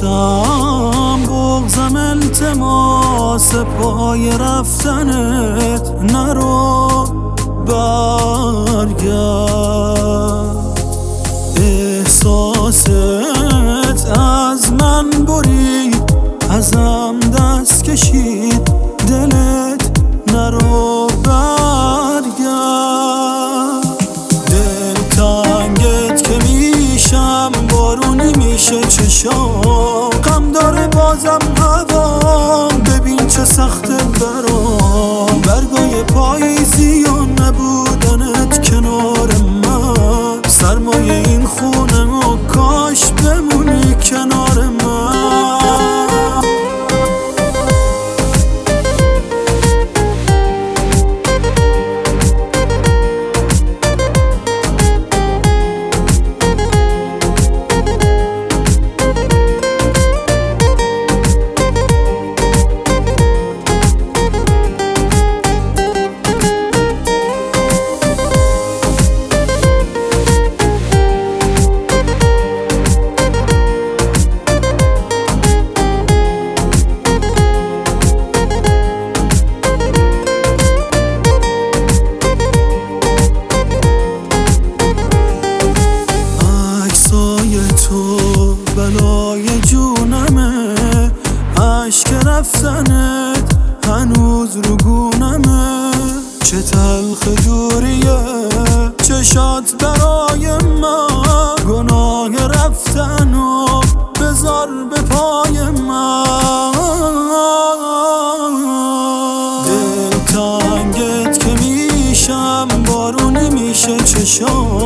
داشتم بغضم التماس پای رفتنت، نرو برگرد. احساست از من برید، ازم دست کشید، دلت نرو برگرد. دل تنگت که میشم، بارونی میشه چشام، غم داره بازم هوام، ببین چه سخته برام. برگای پاییزی و نبودنت کنار من، سرمایه این خونه و کاش بمونی کنار من. تو بلای جونمه، عشق رفتنت هنوز رو گونمه. چه تلخ دوریه چشات برای من، گناه رفتنو بذار به پای من. دل تنگت که میشم، بارونی میشه چشام،